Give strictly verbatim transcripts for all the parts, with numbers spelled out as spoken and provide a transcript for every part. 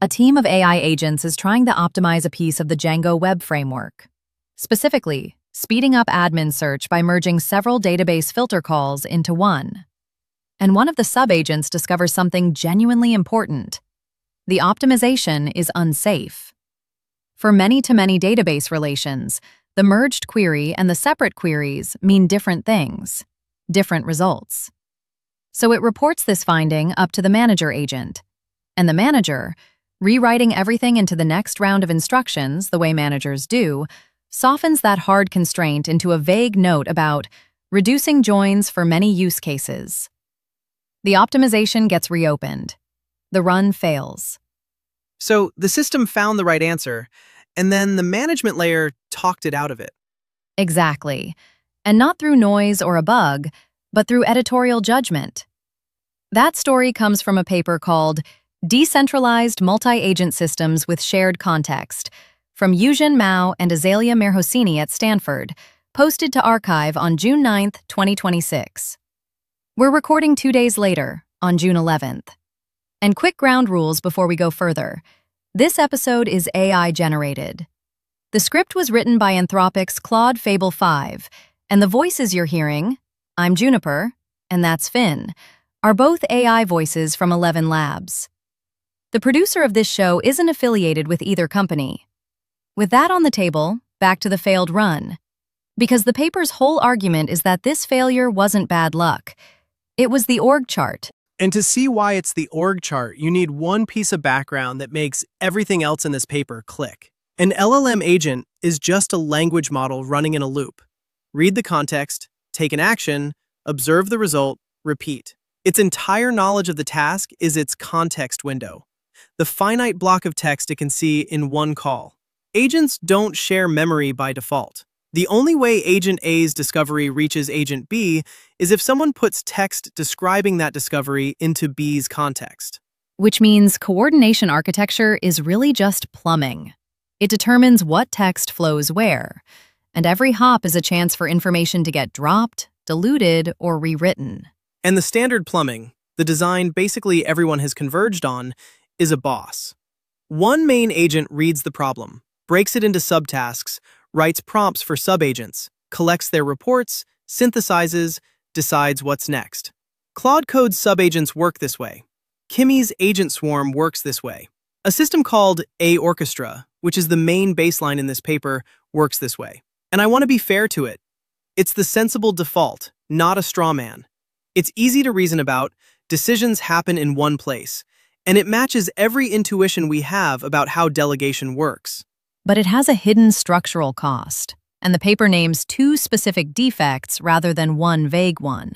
A team of A I agents is trying to optimize a piece of the Django web framework. Specifically, speeding up admin search by merging several database filter calls into one. And one of the sub-agents discovers something genuinely important. The optimization is unsafe. For many-to-many database relations, the merged query and the separate queries mean different things, different results. So it reports this finding up to the manager agent. And the manager, rewriting everything into the next round of instructions the way managers do, softens that hard constraint into a vague note about reducing joins for many use cases. The optimization gets reopened. The run fails. So the system found the right answer, and then the management layer talked it out of it. Exactly. And not through noise or a bug, but through editorial judgment. That story comes from a paper called Decentralized Multi-Agent Systems with Shared Context, from Yujin Mao and Azalea Merhosini at Stanford, posted to arXiv on June ninth, twenty twenty-six. We're recording two days later, on June eleventh. And quick ground rules before we go further. This episode is A I-generated. The script was written by Anthropic's Claude Fable five, and the voices you're hearing, I'm Juniper, and that's Finn, are both A I voices from Eleven Labs. The producer of this show isn't affiliated with either company. With that on the table, back to the failed run. Because the paper's whole argument is that this failure wasn't bad luck. It was the org chart. And to see why it's the org chart, you need one piece of background that makes everything else in this paper click. An L L M agent is just a language model running in a loop. Read the context, take an action, observe the result, repeat. Its entire knowledge of the task is its context window, the finite block of text it can see in one call. Agents don't share memory by default. The only way Agent A's discovery reaches Agent B is if someone puts text describing that discovery into B's context. Which means coordination architecture is really just plumbing. It determines what text flows where, and every hop is a chance for information to get dropped, diluted, or rewritten. And the standard plumbing, the design basically everyone has converged on, is a boss. One main agent reads the problem, breaks it into subtasks, writes prompts for subagents, collects their reports, synthesizes, decides what's next. Claude Code's subagents work this way. Kimmy's agent swarm works this way. A system called A Orchestra, which is the main baseline in this paper, works this way. And I want to be fair to it. It's the sensible default, not a straw man. It's easy to reason about, decisions happen in one place, and it matches every intuition we have about how delegation works. But it has a hidden structural cost, and the paper names two specific defects rather than one vague one.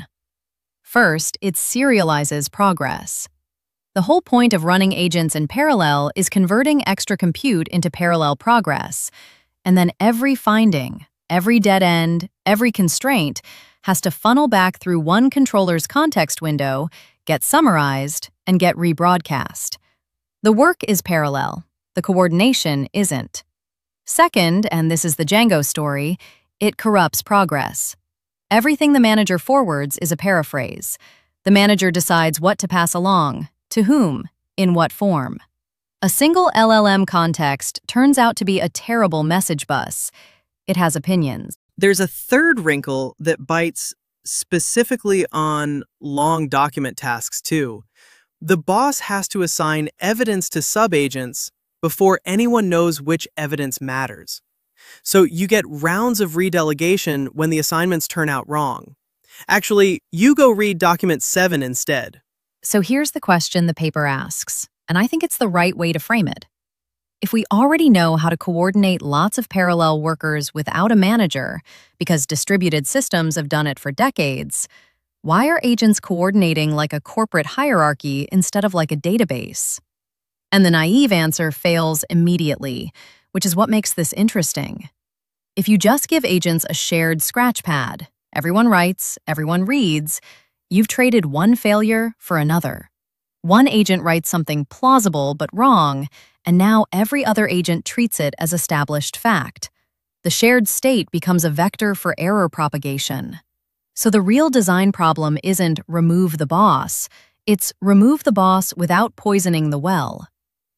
First, it serializes progress. The whole point of running agents in parallel is converting extra compute into parallel progress, and then every finding, every dead end, every constraint has to funnel back through one controller's context window, get summarized, and get rebroadcast. The work is parallel. The coordination isn't. Second, and this is the Django story, it corrupts progress. Everything the manager forwards is a paraphrase. The manager decides what to pass along, to whom, in what form. A single L L M context turns out to be a terrible message bus. It has opinions. There's a third wrinkle that bites specifically on long document tasks too. The boss has to assign evidence to subagents before anyone knows which evidence matters. So you get rounds of redelegation when the assignments turn out wrong. Actually, you go read document seven instead. So here's the question the paper asks, and I think it's the right way to frame it. If we already know how to coordinate lots of parallel workers without a manager, because distributed systems have done it for decades, why are agents coordinating like a corporate hierarchy instead of like a database? And the naive answer fails immediately, which is what makes this interesting. If you just give agents a shared scratch pad, everyone writes, everyone reads, you've traded one failure for another. One agent writes something plausible but wrong, and now every other agent treats it as established fact. The shared state becomes a vector for error propagation. So the real design problem isn't remove the boss, it's remove the boss without poisoning the well.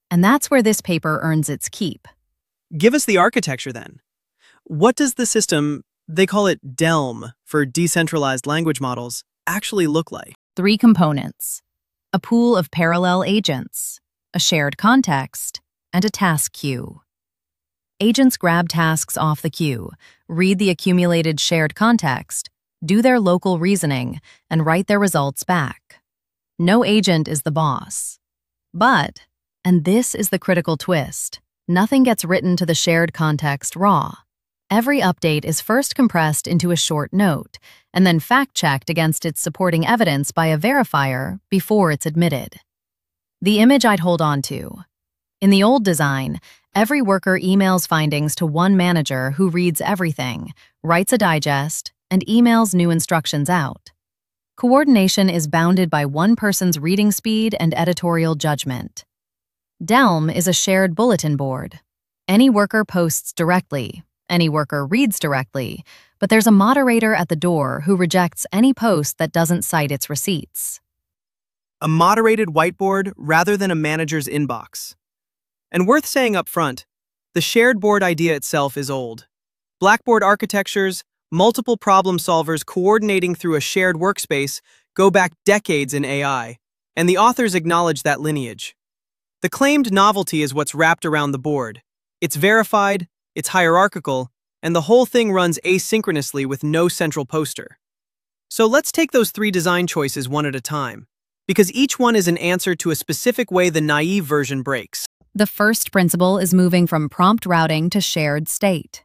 And that's where this paper earns its keep. Give us the architecture then. What does the system, they call it DELM for decentralized language models, actually look like? Three components: a pool of parallel agents, a shared context, and a task queue. Agents grab tasks off the queue, read the accumulated shared context, do their local reasoning, and write their results back. No agent is the boss. But, and this is the critical twist, nothing gets written to the shared context raw. Every update is first compressed into a short note, and then fact-checked against its supporting evidence by a verifier before it's admitted. The image I'd hold on to. In the old design, every worker emails findings to one manager who reads everything, writes a digest, and emails new instructions out. Coordination is bounded by one person's reading speed and editorial judgment. DELM is a shared bulletin board. Any worker posts directly, any worker reads directly, but there's a moderator at the door who rejects any post that doesn't cite its receipts. A moderated whiteboard rather than a manager's inbox. And worth saying up front, the shared board idea itself is old. Blackboard architectures, multiple problem solvers coordinating through a shared workspace go back decades in A I, and the authors acknowledge that lineage. The claimed novelty is what's wrapped around the board. It's verified, it's hierarchical, and the whole thing runs asynchronously with no central poster. So let's take those three design choices one at a time, because each one is an answer to a specific way the naive version breaks. The first principle is moving from prompt routing to shared state.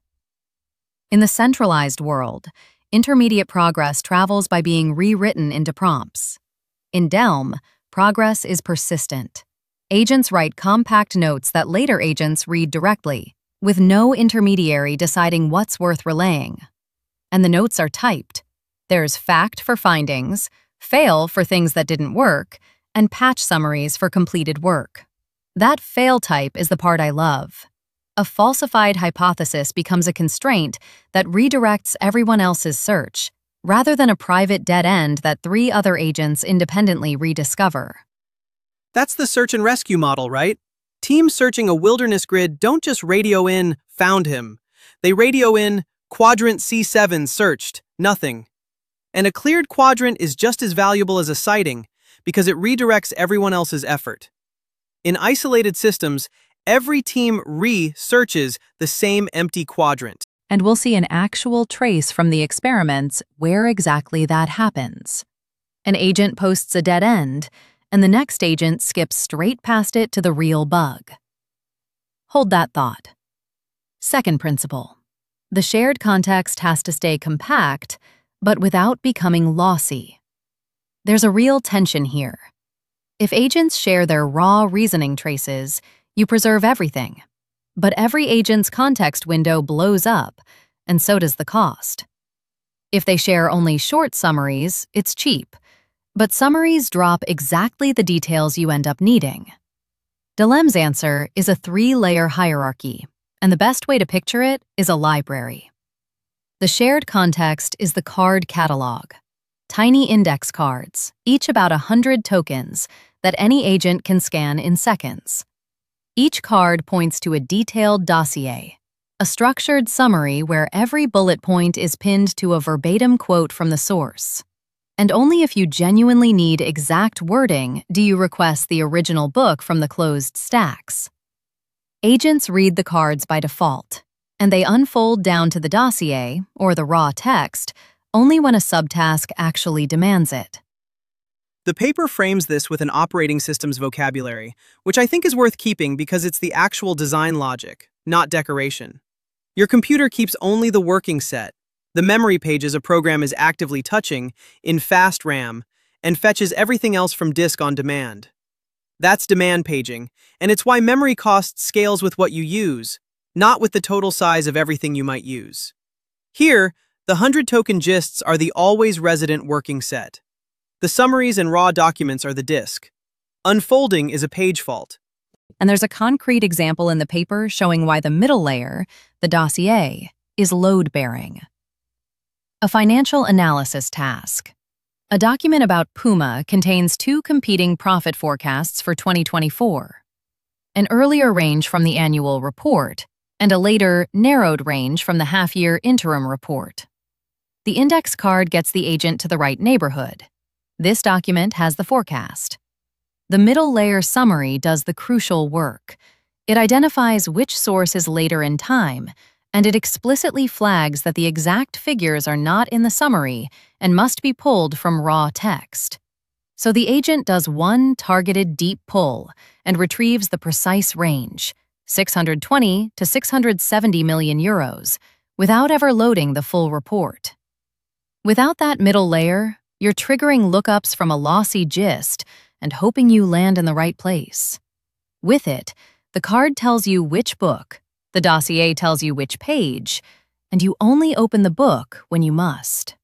In the centralized world, intermediate progress travels by being rewritten into prompts. In DELM, progress is persistent. Agents write compact notes that later agents read directly, with no intermediary deciding what's worth relaying. And the notes are typed. There's fact for findings, fail for things that didn't work, and patch summaries for completed work. That fail type is the part I love. A falsified hypothesis becomes a constraint that redirects everyone else's search, rather than a private dead end that three other agents independently rediscover. That's the search and rescue model, right? Teams searching a wilderness grid don't just radio in, found him. They radio in, quadrant C seven searched, nothing. And a cleared quadrant is just as valuable as a sighting because it redirects everyone else's effort. In isolated systems, every team re-searches the same empty quadrant. And we'll see an actual trace from the experiments where exactly that happens. An agent posts a dead end, and the next agent skips straight past it to the real bug. Hold that thought. Second principle. The shared context has to stay compact, but without becoming lossy. There's a real tension here. If agents share their raw reasoning traces, you preserve everything. But every agent's context window blows up, and so does the cost. If they share only short summaries, it's cheap. But summaries drop exactly the details you end up needing. DELM's answer is a three-layer hierarchy, and the best way to picture it is a library. The shared context is the card catalog. Tiny index cards, each about a hundred tokens, that any agent can scan in seconds. Each card points to a detailed dossier, a structured summary where every bullet point is pinned to a verbatim quote from the source. And only if you genuinely need exact wording do you request the original book from the closed stacks. Agents read the cards by default, and they unfold down to the dossier, or the raw text, only when a subtask actually demands it. The paper frames this with an operating system's vocabulary, which I think is worth keeping because it's the actual design logic, not decoration. Your computer keeps only the working set, the memory pages a program is actively touching, in fast RAM, and fetches everything else from disk on demand. That's demand paging, and it's why memory cost scales with what you use, not with the total size of everything you might use. Here, the hundred-token gists are the always resident working set. The summaries and raw documents are the disk. Unfolding is a page fault. And there's a concrete example in the paper showing why the middle layer, the dossier, is load-bearing. A financial analysis task. A document about Puma contains two competing profit forecasts for twenty twenty-four. an earlier range from the annual report, and a later, narrowed range from the half-year interim report. The index card gets the agent to the right neighborhood. This document has the forecast. The middle layer summary does the crucial work. It identifies which source is later in time, and it explicitly flags that the exact figures are not in the summary and must be pulled from raw text. So the agent does one targeted deep pull and retrieves the precise range, six hundred twenty to six hundred seventy million euros, without ever loading the full report. Without that middle layer, you're triggering lookups from a lossy gist and hoping you land in the right place. With it, the card tells you which book, the dossier tells you which page, and you only open the book when you must.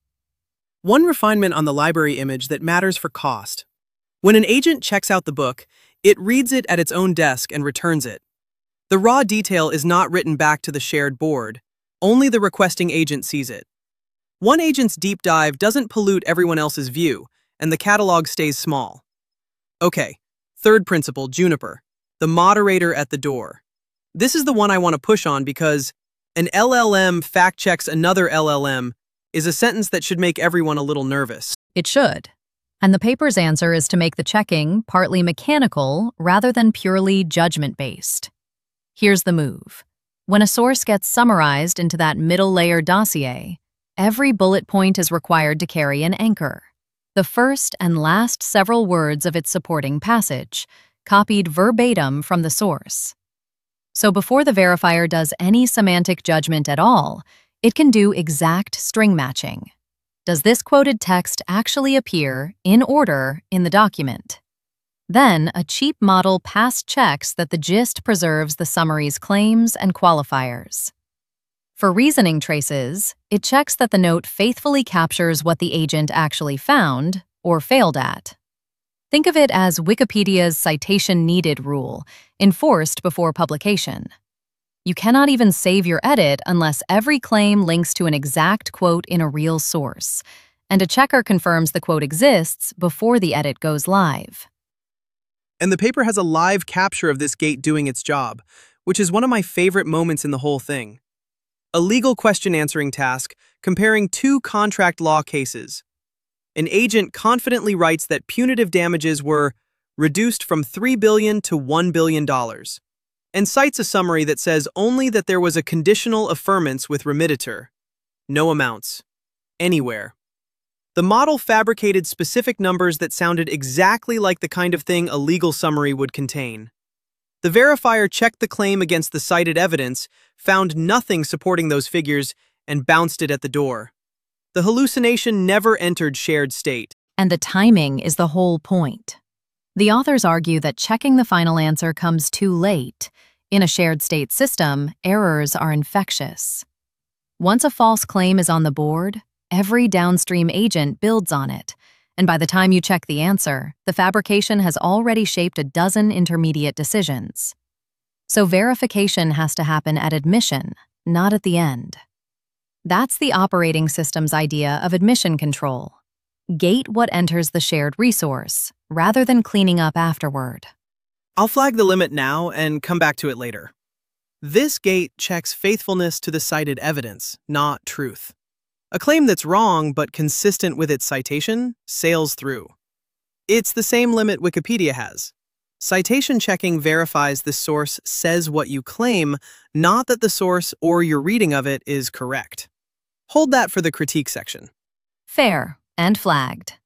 One refinement on the library image that matters for cost. When an agent checks out the book, it reads it at its own desk and returns it. The raw detail is not written back to the shared board. Only the requesting agent sees it. One agent's deep dive doesn't pollute everyone else's view, and the catalog stays small. Okay, third principle, Juniper, the moderator at the door. This is the one I want to push on because an L L M fact-checks another L L M is a sentence that should make everyone a little nervous. It should. And the paper's answer is to make the checking partly mechanical rather than purely judgment-based. Here's the move. When a source gets summarized into that middle layer dossier, every bullet point is required to carry an anchor, the first and last several words of its supporting passage, copied verbatim from the source. So before the verifier does any semantic judgment at all, it can do exact string matching. Does this quoted text actually appear in order in the document? Then, a cheap model past checks that the gist preserves the summary's claims and qualifiers. For reasoning traces, it checks that the note faithfully captures what the agent actually found or failed at. Think of it as Wikipedia's citation needed rule, enforced before publication. You cannot even save your edit unless every claim links to an exact quote in a real source, and a checker confirms the quote exists before the edit goes live. And the paper has a live capture of this gate doing its job, which is one of my favorite moments in the whole thing. A legal question answering task comparing two contract law cases. An agent confidently writes that punitive damages were reduced from three billion dollars to one billion dollars, and cites a summary that says only that there was a conditional affirmance with remittiture. No amounts. Anywhere. The model fabricated specific numbers that sounded exactly like the kind of thing a legal summary would contain. The verifier checked the claim against the cited evidence, found nothing supporting those figures, and bounced it at the door. The hallucination never entered shared state. And the timing is the whole point. The authors argue that checking the final answer comes too late. In a shared state system, errors are infectious. Once a false claim is on the board, every downstream agent builds on it, and by the time you check the answer, the fabrication has already shaped a dozen intermediate decisions. So verification has to happen at admission, not at the end. That's the operating system's idea of admission control. Gate what enters the shared resource, rather than cleaning up afterward. I'll flag the limit now and come back to it later. This gate checks faithfulness to the cited evidence, not truth. A claim that's wrong but consistent with its citation sails through. It's the same limit Wikipedia has. Citation checking verifies the source says what you claim, not that the source or your reading of it is correct. Hold that for the critique section. Fair and flagged.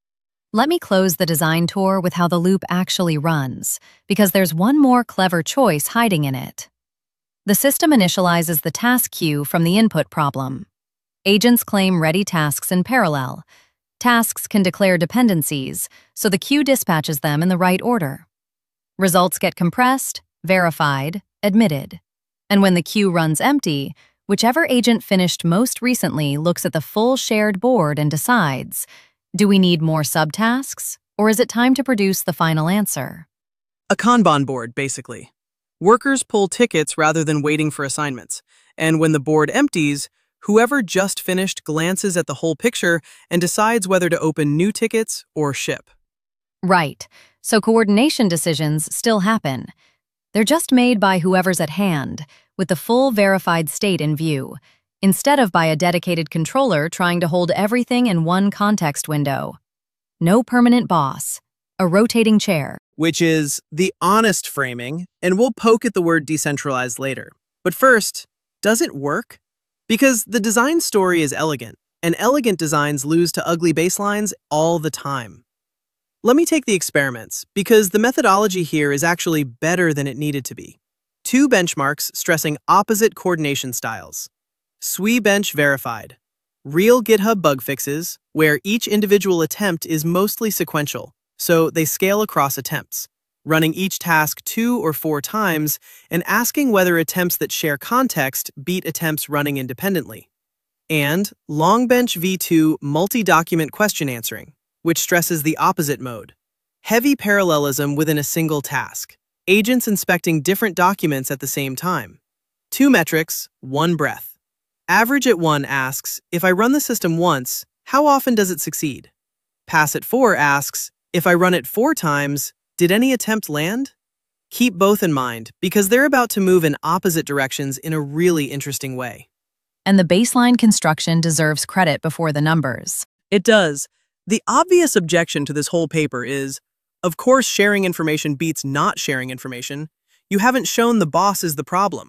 Let me close the design tour with how the loop actually runs, because there's one more clever choice hiding in it. The system initializes the task queue from the input problem. Agents claim ready tasks in parallel. Tasks can declare dependencies, so the queue dispatches them in the right order. Results get compressed, verified, admitted. And when the queue runs empty, whichever agent finished most recently looks at the full shared board and decides, do we need more subtasks, or is it time to produce the final answer? A Kanban board, basically. Workers pull tickets rather than waiting for assignments, and when the board empties, whoever just finished glances at the whole picture and decides whether to open new tickets or ship. Right, so coordination decisions still happen. They're just made by whoever's at hand, with the full verified state in view, instead of by a dedicated controller trying to hold everything in one context window. No permanent boss. A rotating chair. Which is the honest framing, and we'll poke at the word decentralized later. But first, does it work? Because the design story is elegant, and elegant designs lose to ugly baselines all the time. Let me take the experiments, because the methodology here is actually better than it needed to be. Two benchmarks stressing opposite coordination styles. S W E Bench verified. Real GitHub bug fixes, where each individual attempt is mostly sequential, so they scale across attempts, running each task two or four times and asking whether attempts that share context beat attempts running independently. And Longbench v two multi-document question answering, which stresses the opposite mode. Heavy parallelism within a single task. Agents inspecting different documents at the same time. Two metrics, one breath. Average at one asks, if I run the system once, how often does it succeed? Pass at four asks, if I run it four times, did any attempt land? Keep both in mind, because they're about to move in opposite directions in a really interesting way. And the baseline construction deserves credit before the numbers. It does. The obvious objection to this whole paper is, of course sharing information beats not sharing information. You haven't shown the boss is the problem.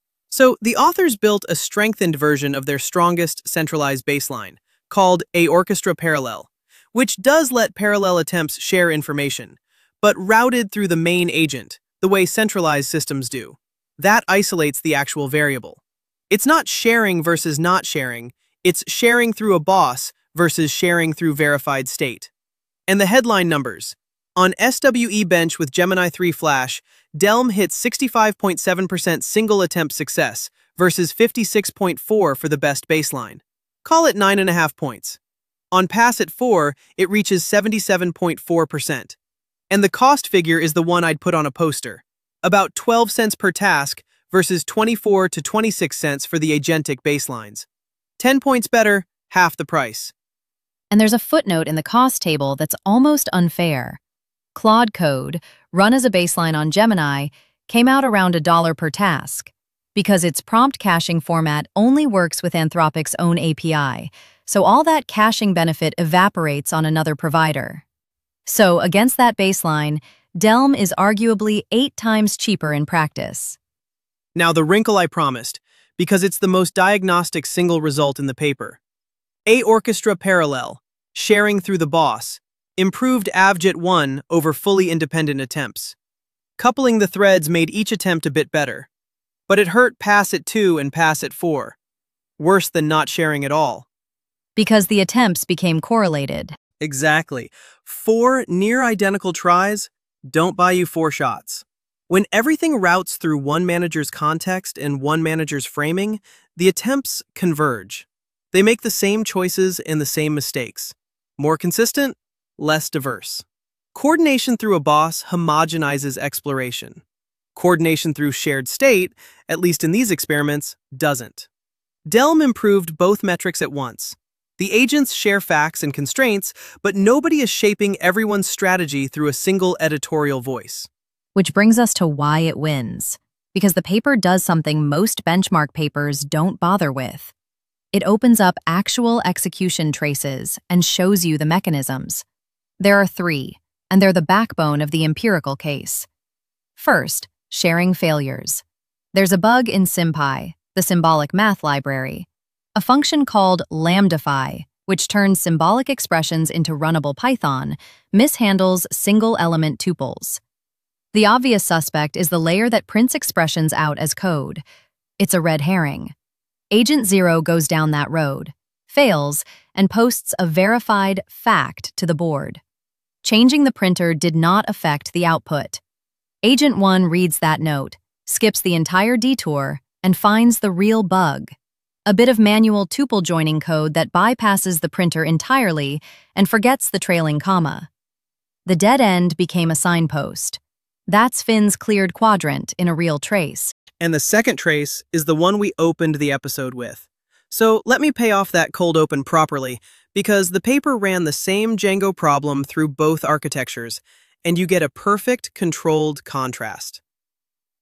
So the authors built a strengthened version of their strongest centralized baseline, called a orchestra parallel, which does let parallel attempts share information, but routed through the main agent, the way centralized systems do. That isolates the actual variable. It's not sharing versus not sharing, it's sharing through a boss versus sharing through verified state. And the headline numbers. On S W E Bench with Gemini three Flash, Delm hit sixty-five point seven percent single attempt success versus fifty-six point four for the best baseline. Call it nine point five points. On Pass at four, it reaches seventy-seven point four percent. And the cost figure is the one I'd put on a poster. About twelve cents per task versus twenty-four to twenty-six cents for the agentic baselines. ten points better, half the price. And there's a footnote in the cost table that's almost unfair. Claude Code, run as a baseline on Gemini, came out around a dollar per task, because its prompt caching format only works with Anthropic's own A P I, so all that caching benefit evaporates on another provider. So, against that baseline, Delm is arguably eight times cheaper in practice. Now the wrinkle I promised, because it's the most diagnostic single result in the paper. A orchestra parallel, sharing through the boss, improved Avjit one over fully independent attempts. Coupling the threads made each attempt a bit better, but it hurt Pass at two and Pass at four. Worse than not sharing at all. Because the attempts became correlated. Exactly. Four near-identical tries don't buy you four shots. When everything routes through one manager's context and one manager's framing, the attempts converge. They make the same choices and the same mistakes. More consistent, less diverse. Coordination through a boss homogenizes exploration. Coordination through shared state, at least in these experiments, doesn't. Delm improved both metrics at once. The agents share facts and constraints, but nobody is shaping everyone's strategy through a single editorial voice. Which brings us to why it wins. Because the paper does something most benchmark papers don't bother with. It opens up actual execution traces and shows you the mechanisms. There are three, and they're the backbone of the empirical case. First, sharing failures. There's a bug in SymPy, the symbolic math library, a function called lambdify, which turns symbolic expressions into runnable Python, mishandles single-element tuples. The obvious suspect is the layer that prints expressions out as code. It's a red herring. Agent Zero goes down that road, fails, and posts a verified fact to the board. Changing the printer did not affect the output. Agent One reads that note, skips the entire detour, and finds the real bug. A bit of manual tuple joining code that bypasses the printer entirely and forgets the trailing comma. The dead end became a signpost. That's Finn's cleared quadrant in a real trace. And the second trace is the one we opened the episode with. So let me pay off that cold open properly, because the paper ran the same Django problem through both architectures, and you get a perfect controlled contrast.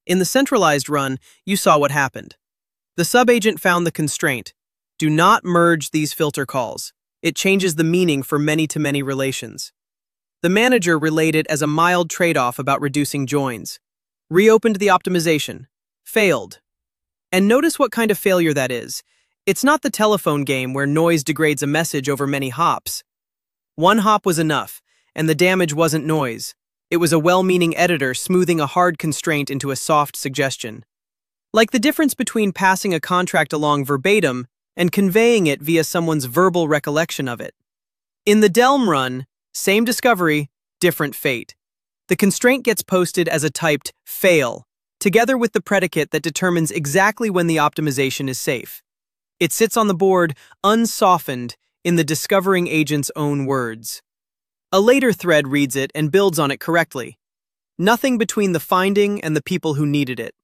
In the centralized run, you saw what happened. The subagent found the constraint. Do not merge these filter calls. It changes the meaning for many-to-many relations. The manager relayed it as a mild trade-off about reducing joins. Reopened the optimization. Failed. And notice what kind of failure that is. It's not the telephone game where noise degrades a message over many hops. One hop was enough, and the damage wasn't noise. It was a well-meaning editor smoothing a hard constraint into a soft suggestion. Like the difference between passing a contract along verbatim and conveying it via someone's verbal recollection of it. In the Delm run, same discovery, different fate. The constraint gets posted as a typed fail, together with the predicate that determines exactly when the optimization is safe. It sits on the board, unsoftened, in the discovering agent's own words. A later thread reads it and builds on it correctly. Nothing between the finding and the people who needed it.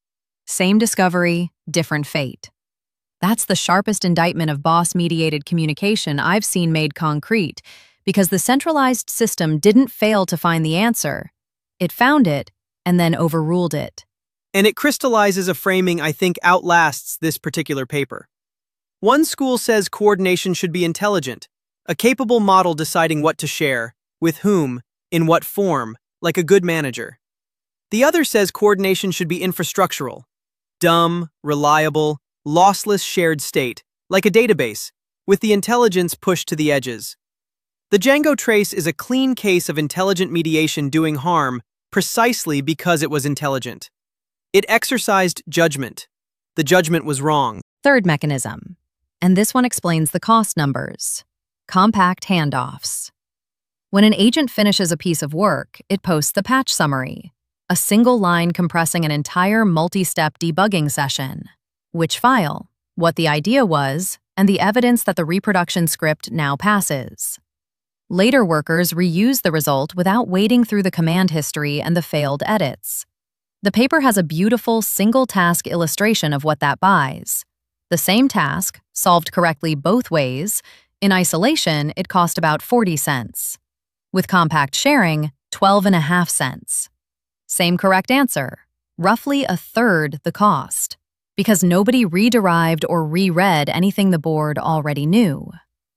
Same discovery, different fate. That's the sharpest indictment of boss-mediated communication I've seen made concrete, because the centralized system didn't fail to find the answer. It found it, and then overruled it. And it crystallizes a framing I think outlasts this particular paper. One school says coordination should be intelligent, a capable model deciding what to share, with whom, in what form, like a good manager. The other says coordination should be infrastructural, dumb, reliable, lossless shared state, like a database, with the intelligence pushed to the edges. The Django trace is a clean case of intelligent mediation doing harm precisely because it was intelligent. It exercised judgment. The judgment was wrong. Third mechanism. And this one explains the cost numbers. Compact handoffs. When an agent finishes a piece of work, it posts the patch summary, a single line compressing an entire multi-step debugging session. Which file, what the idea was, and the evidence that the reproduction script now passes. Later workers reuse the result without wading through the command history and the failed edits. The paper has a beautiful single-task illustration of what that buys. The same task, solved correctly both ways, in isolation, it cost about forty cents. With compact sharing, twelve and a half cents. Same correct answer, roughly a third the cost, because nobody rederived or reread anything the board already knew.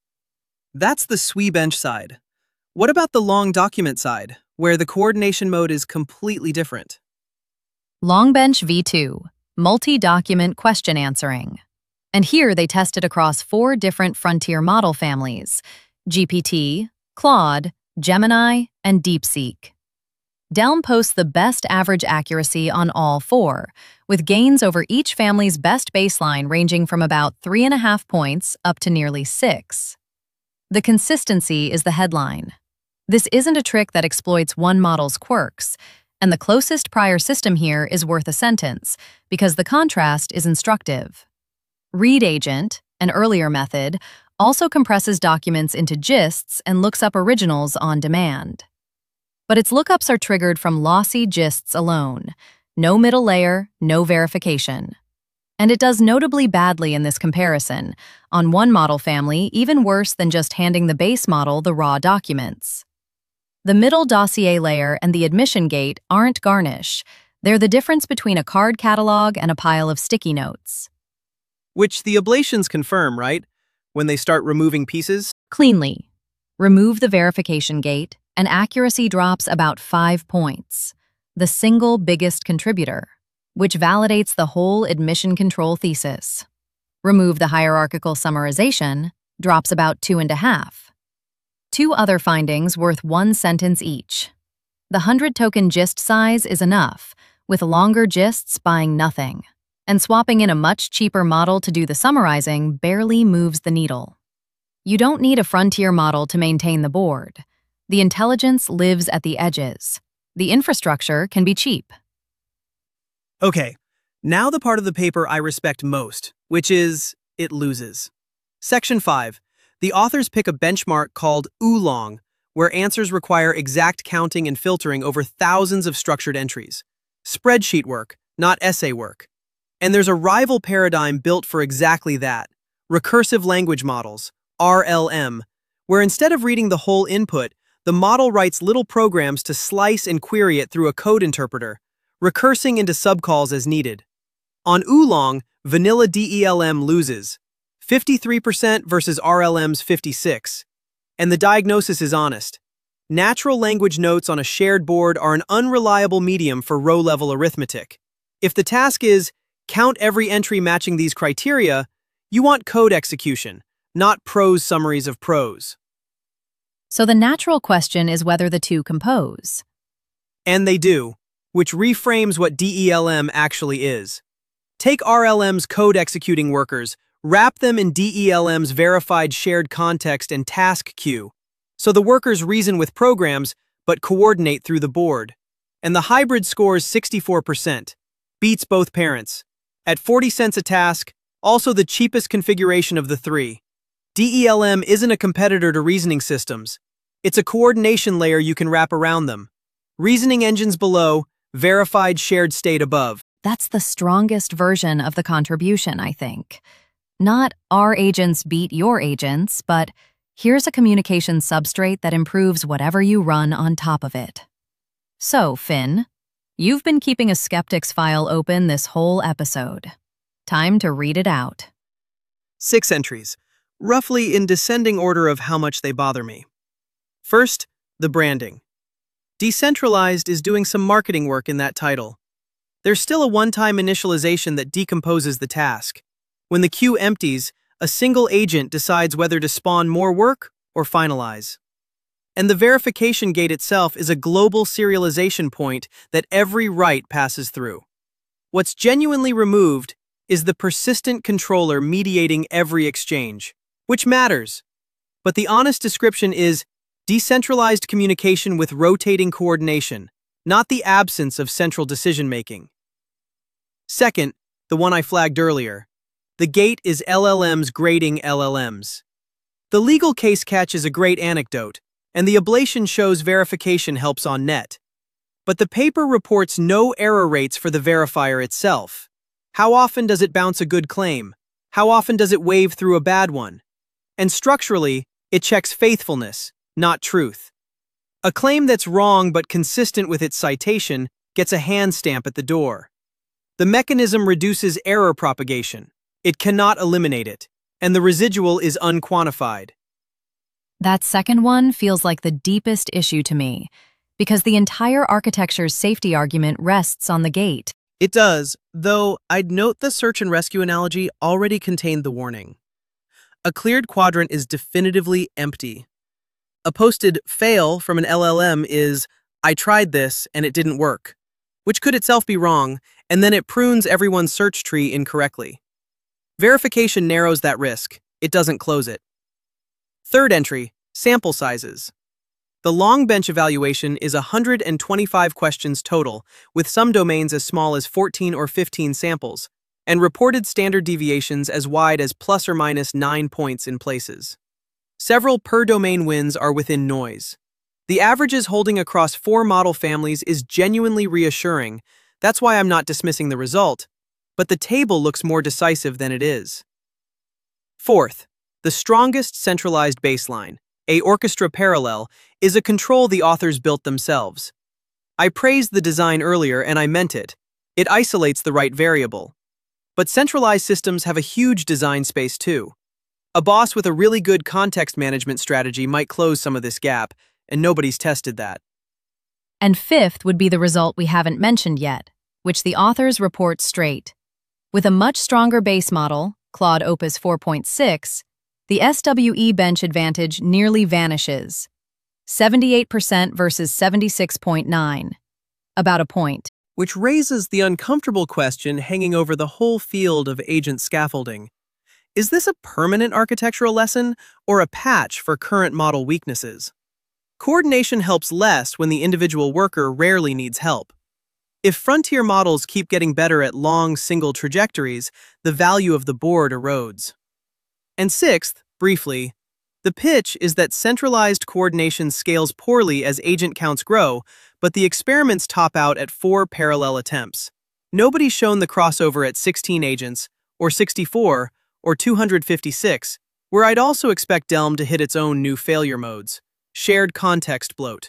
That's the S W E bench side. What about the long document side, where the coordination mode is completely different? Longbench V two, multi-document question answering. And here they tested across four different frontier model families: G P T, Claude, Gemini, and DeepSeek. Delm posts the best average accuracy on all four, with gains over each family's best baseline ranging from about three and a half points up to nearly six. The consistency is the headline. This isn't a trick that exploits one model's quirks, and the closest prior system here is worth a sentence, because the contrast is instructive. Read Agent, an earlier method, also compresses documents into gists and looks up originals on demand. But its lookups are triggered from lossy gists alone. No middle layer, no verification. And it does notably badly in this comparison, on one model family even worse than just handing the base model the raw documents. The middle dossier layer and the admission gate aren't garnish. They're the difference between a card catalog and a pile of sticky notes. Which the ablations confirm, right? When they start removing pieces? Cleanly. Remove the verification gate, and accuracy drops about five points, the single biggest contributor, which validates the whole admission control thesis. Remove the hierarchical summarization, drops about two and a half. Two other findings worth one sentence each. The one hundred token gist size is enough, with longer gists buying nothing, and swapping in a much cheaper model to do the summarizing barely moves the needle. You don't need a frontier model to maintain the board. The intelligence lives at the edges. The infrastructure can be cheap. Okay, now the part of the paper I respect most, which is, it loses. Section five. The authors pick a benchmark called Oolong, where answers require exact counting and filtering over thousands of structured entries. Spreadsheet work, not essay work. And there's a rival paradigm built for exactly that. Recursive language models, R L M, where instead of reading the whole input, the model writes little programs to slice and query it through a code interpreter, recursing into subcalls as needed. On Oolong, vanilla D E L M loses, fifty-three percent versus R L M's fifty-six. And the diagnosis is honest. Natural language notes on a shared board are an unreliable medium for row-level arithmetic. If the task is, count every entry matching these criteria, you want code execution, not prose summaries of prose. So the natural question is whether the two compose. And they do, which reframes what D E L M actually is. Take R L M's code executing workers, wrap them in D E L M's verified shared context and task queue, so the workers reason with programs but coordinate through the board. And the hybrid scores sixty-four percent, beats both parents. At forty cents a task, also the cheapest configuration of the three. D E L M isn't a competitor to reasoning systems. It's a coordination layer you can wrap around them. Reasoning engines below, verified shared state above. That's the strongest version of the contribution, I think. Not our agents beat your agents, but here's a communication substrate that improves whatever you run on top of it. So, Finn, you've been keeping a skeptics file open this whole episode. Time to read it out. Six entries, roughly in descending order of how much they bother me. First, the branding. Decentralized is doing some marketing work in that title. There's still a one-time initialization that decomposes the task. When the queue empties, a single agent decides whether to spawn more work or finalize. And the verification gate itself is a global serialization point that every write passes through. What's genuinely removed is the persistent controller mediating every exchange, which matters. But the honest description is decentralized communication with rotating coordination, not the absence of central decision-making. Second, the one I flagged earlier. The gate is L L Ms grading L L Ms. The legal case catch is a great anecdote, and the ablation shows verification helps on net. But the paper reports no error rates for the verifier itself. How often does it bounce a good claim? How often does it wave through a bad one? And structurally, it checks faithfulness, not truth. A claim that's wrong but consistent with its citation gets a hand stamp at the door. The mechanism reduces error propagation. It cannot eliminate it, and the residual is unquantified. That second one feels like the deepest issue to me, because the entire architecture's safety argument rests on the gate. It does, though I'd note the search and rescue analogy already contained the warning. A cleared quadrant is definitively empty. A posted fail from an L L M is, I tried this and it didn't work, which could itself be wrong, and then it prunes everyone's search tree incorrectly. Verification narrows that risk. It doesn't close it. Third entry, sample sizes. The long bench evaluation is one hundred twenty-five questions total, with some domains as small as fourteen or fifteen samples, and reported standard deviations as wide as plus or minus nine points in places. Several per-domain wins are within noise. The averages holding across four model families is genuinely reassuring. That's why I'm not dismissing the result, but the table looks more decisive than it is. Fourth, the strongest centralized baseline, a orchestra parallel, is a control the authors built themselves. I praised the design earlier and I meant it. It isolates the right variable. But centralized systems have a huge design space too. A boss with a really good context management strategy might close some of this gap, and nobody's tested that. And fifth would be the result we haven't mentioned yet, which the authors report straight. With a much stronger base model, Claude Opus four point six, the S W E bench advantage nearly vanishes. seventy-eight percent versus seventy-six point nine. About a point. Which raises the uncomfortable question hanging over the whole field of agent scaffolding. Is this a permanent architectural lesson or a patch for current model weaknesses? Coordination helps less when the individual worker rarely needs help. If frontier models keep getting better at long, single trajectories, the value of the board erodes. And sixth, briefly, the pitch is that centralized coordination scales poorly as agent counts grow, but the experiments top out at four parallel attempts. Nobody's shown the crossover at sixteen agents, or sixty-four, or two hundred fifty-six, where I'd also expect Delm to hit its own new failure modes. Shared context bloat.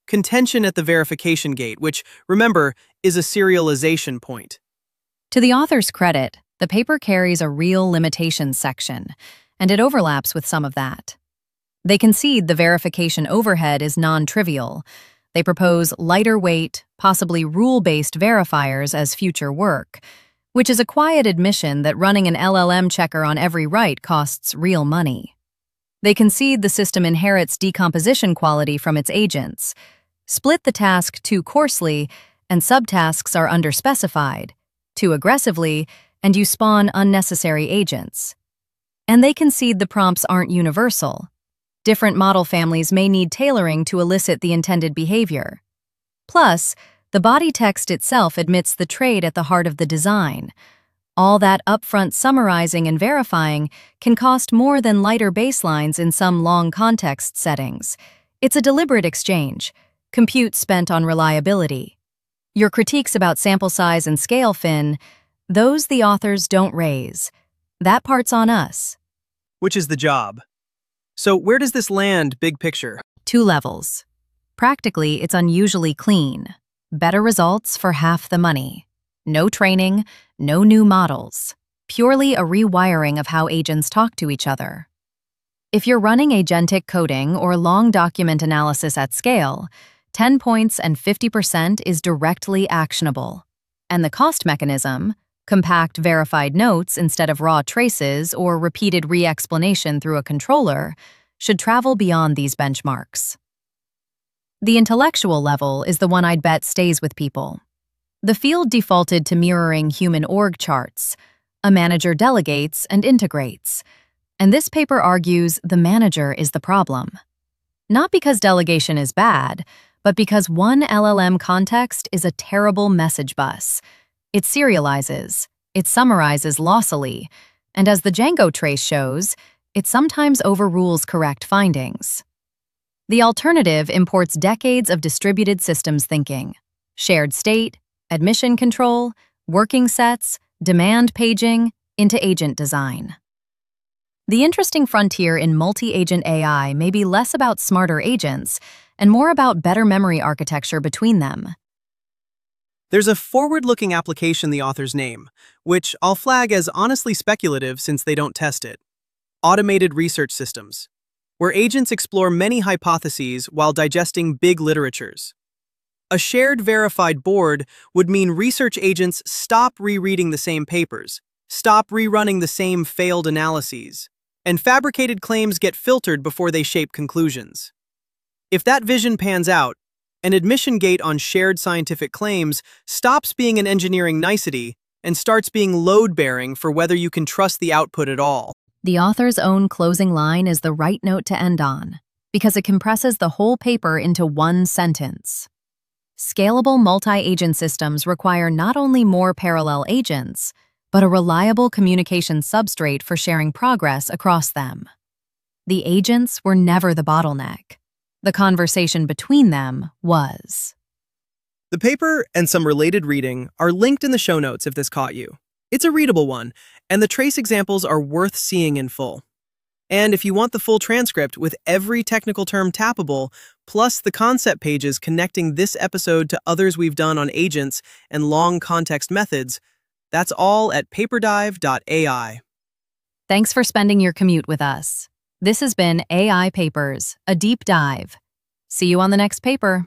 contention at the verification gate, which, remember, is a serialization point. To the author's credit, the paper carries a real limitations section, and it overlaps with some of that. They concede the verification overhead is non-trivial. They propose lighter weight, possibly rule-based verifiers as future work, which is a quiet admission that running an L L M checker on every write costs real money. They concede the system inherits decomposition quality from its agents, split the task too coarsely, and subtasks are underspecified, too aggressively, and you spawn unnecessary agents. And they concede the prompts aren't universal. Different model families may need tailoring to elicit the intended behavior. Plus, the body text itself admits the trade at the heart of the design. All that upfront summarizing and verifying can cost more than lighter baselines in some long context settings. It's a deliberate exchange, compute spent on reliability. Your critiques about sample size and scale, Finn, those the authors don't raise. That part's on us. Which is the job. So where does this land, big picture? Two levels. Practically, it's unusually clean. Better results for half the money. No training, no new models. Purely a rewiring of how agents talk to each other. If you're running agentic coding or long document analysis at scale, ten points and fifty percent is directly actionable. And the cost mechanism, compact verified notes instead of raw traces or repeated re-explanation through a controller, should travel beyond these benchmarks. The intellectual level is the one I'd bet stays with people. The field defaulted to mirroring human org charts. A manager delegates and integrates. And this paper argues the manager is the problem. Not because delegation is bad, but because one L L M context is a terrible message bus. It serializes, it summarizes lossily, and as the Django trace shows, it sometimes overrules correct findings. The alternative imports decades of distributed systems thinking, shared state, admission control, working sets, demand paging, into agent design. The interesting frontier in multi-agent A I may be less about smarter agents and more about better memory architecture between them. There's a forward-looking application the authors name, which I'll flag as honestly speculative since they don't test it. Automated research systems, where agents explore many hypotheses while digesting big literatures. A shared verified board would mean research agents stop rereading the same papers, stop rerunning the same failed analyses, and fabricated claims get filtered before they shape conclusions. If that vision pans out, an admission gate on shared scientific claims stops being an engineering nicety and starts being load-bearing for whether you can trust the output at all. The author's own closing line is the right note to end on, because it compresses the whole paper into one sentence. Scalable multi-agent systems require not only more parallel agents, but a reliable communication substrate for sharing progress across them. The agents were never the bottleneck. The conversation between them was. The paper and some related reading are linked in the show notes if this caught you. It's a readable one, and the trace examples are worth seeing in full. And if you want the full transcript with every technical term tappable, plus the concept pages connecting this episode to others we've done on agents and long context methods, that's all at paperdive dot A I. Thanks for spending your commute with us. This has been A I Papers, a deep dive. See you on the next paper.